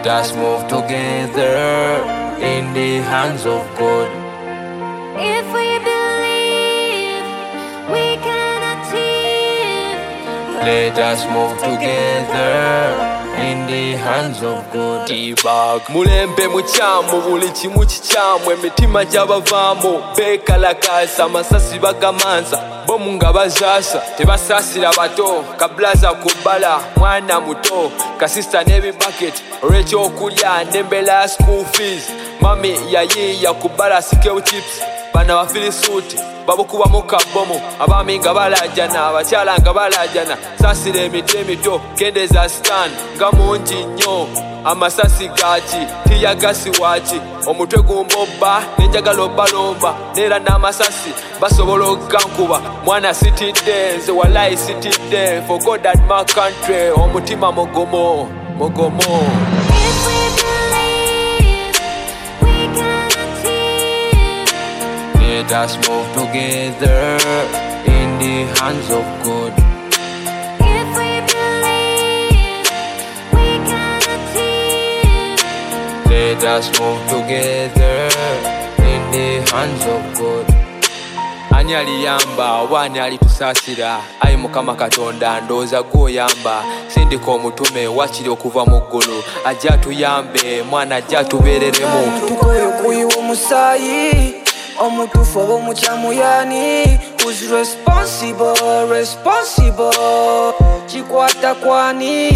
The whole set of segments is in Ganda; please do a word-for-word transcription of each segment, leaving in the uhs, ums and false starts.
Let us move together in the hands of God. If we believe, we can achieve. Let us move together in the hands of God. T-Bag mulembe muchamu buli kimu kikyamu emitima gy'abavaamu beekalakaasa amasasi bagamanza bomu nga bazaasa tebasaasira bato kabulaza ku bbala mwana muto kasista n'ebibaketi olw'ekyokulya n'embeera ya school fees mami yayiiya ku bbala sikewu chips bana bafirisuuti babukubamu kabomu abaami nga balajana abakyala nga balajana saasira emito emito kendeza stan nga mungi nnyo amasasi gaki tiyagasi waki omutwe gumbobba nenjagala obbalomba neera n'amasasi basobola okugankuba mwana sitidde nze walayi sitidde for God and my country omutima mugomo mugomo. Let us move together in the hands of God. If we believe, we can achieve. Let us move together in the hands of God. Ani aliyamba oba ani alitusaasira ayi Mukama Katonda ndowooza gw'oyamba sindika omutume wakiri okuva mu ggulu ajja atuyambe mwana ajja atubeereremu tukoye okuyiwa omusaayi omutuufu oba omukyamu yani who's responsible responsible kikwata kwani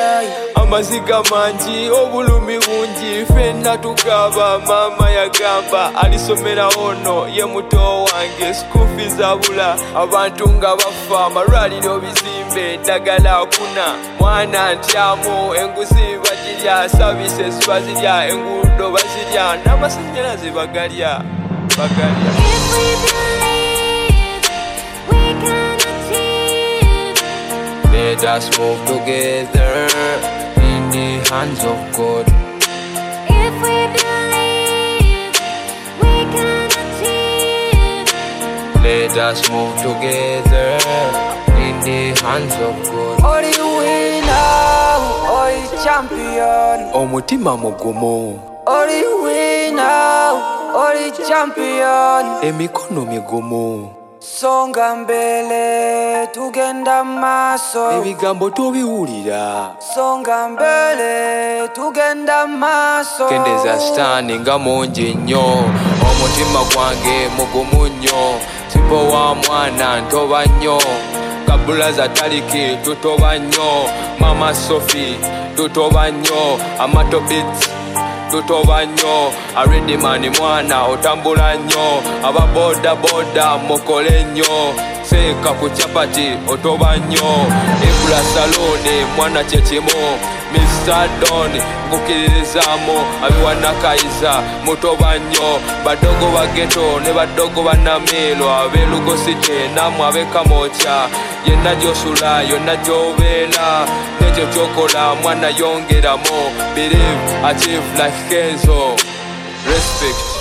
amaziga mangi obulumi bungi ffenna tukaba maama yagamba alisomera ono ye muto wange school fees abula abantu nga bafa amalwaliro bizimbe eddagala akuna mwana ntyamu enguzi bagirya services bazirya enguudo bazirya n'amasannyalaze bagalya bagalya. If we believe, we can achieve. Let us move together in the hands of God. If we believe, we can achieve. Let us move together in the hands of God. oli winner oli champion Omutima mugumu oli winner oli champion emikono migumu songa mbele tugenda maaso ebigambo tobiwulira songa mbele tugenda maaso kendeza sitaani nga mungi nnyo omutima gwange mugumu nnyo sibo wa mwana ntoba nnyo kabulaza taliki tutoba nnyo mama Sophie tutoba nnyo amatobits tutoba nnyo aredimani mwana otambula nnyo ababoda boda mukole nnyo seeka ku chapati otoba nnyo ebula saloni mwana kyekimu mister Don ngukiririzaamu abiwanakayiza mutoba nnyo badogo bageto ne badogo banamilo abelugosite namwe abekamokya yenna gyosula yonna gyobeera nekyo kyokola mwana yongeramu believe achieve like Kenzo respect.